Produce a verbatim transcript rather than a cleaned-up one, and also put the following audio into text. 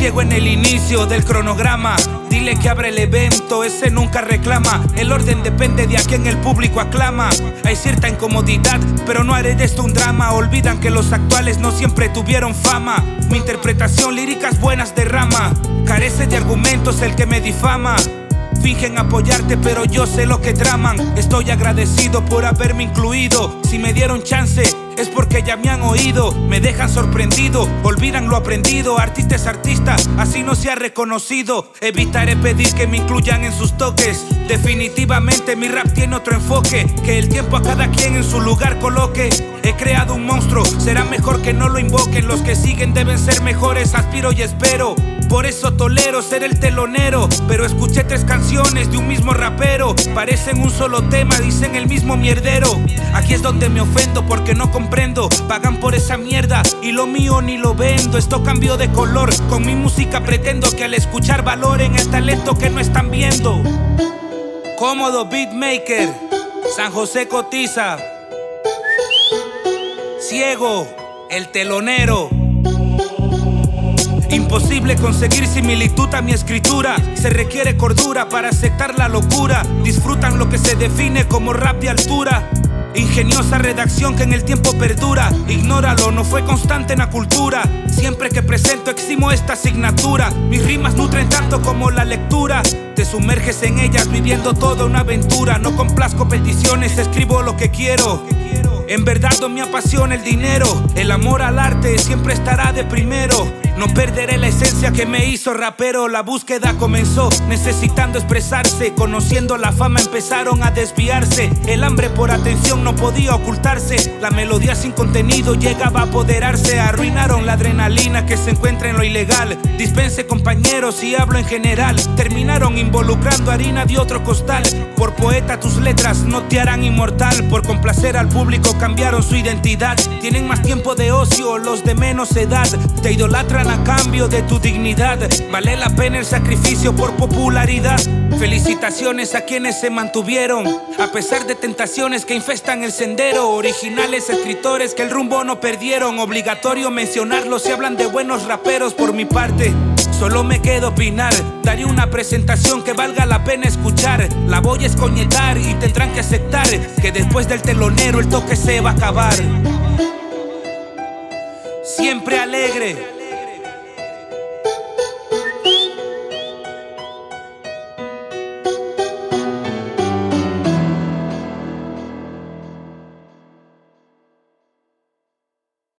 ciego en el inicio del cronograma. Dile que abre el evento, ese nunca reclama. El orden depende de a quien el público aclama. Hay cierta incomodidad, pero no haré de esto un drama. Olvidan que los actuales no siempre tuvieron fama. Mi interpretación líricas buenas derrama. Carece de argumentos el que me difama. Fingen apoyarte, pero yo sé lo que traman. Estoy agradecido por haberme incluido. Si me dieron chance, es porque ya me han oído. Me dejan sorprendido, olvidan lo aprendido. Artista es artista, así no se ha reconocido. Evitaré pedir que me incluyan en sus toques. Definitivamente mi rap tiene otro enfoque. Que el tiempo a cada quien en su lugar coloque. He creado un monstruo, será mejor que no lo invoquen. Los que siguen deben ser mejores, aspiro y espero. Por eso tolero ser el telonero. Pero escuché tres canciones de un mismo rapero. Parecen un solo tema, dicen el mismo mierdero. Aquí es donde me ofendo porque no comprendo. Pagan por esa mierda y lo mío ni lo vendo. Esto cambió de color, con mi música pretendo que al escuchar valoren el talento que no están viendo. Cómodo beatmaker, San José cotiza. Ciego, el telonero. Imposible conseguir similitud a mi escritura. Se requiere cordura para aceptar la locura. Disfrutan lo que se define como rap de altura. Ingeniosa redacción que en el tiempo perdura. Ignóralo, no fue constante en la cultura. Siempre que presento eximo esta asignatura. Mis rimas nutren tanto como la lectura. Te sumerges en ellas viviendo toda una aventura. No complazco peticiones, escribo lo que quiero. En verdad no me apasiona el dinero. El amor al arte siempre estará de primero. No perderé la esencia que me hizo rapero. La búsqueda comenzó necesitando expresarse. Conociendo la fama empezaron a desviarse. El hambre por atención no podía ocultarse. La melodía sin contenido llegaba a apoderarse. Arruinaron la adrenalina que se encuentra en lo ilegal. Dispense compañeros y hablo en general. Terminaron involucrando harina de otro costal. Por poeta tus letras no te harán inmortal. Por complacer al público cambiaron su identidad. Tienen más tiempo de ocio los de menos edad. Te idolatran a cambio de tu dignidad. Vale la pena el sacrificio por popularidad. Felicitaciones a quienes se mantuvieron a pesar de tentaciones que infestan el sendero. Originales escritores que el rumbo no perdieron. Obligatorio mencionarlos si hablan de buenos raperos. Por mi parte solo me queda opinar. Daré una presentación que valga la pena escuchar. La voy a escoñetar y tendrán que aceptar que después del telonero el toque se va a acabar. Siempre alegre,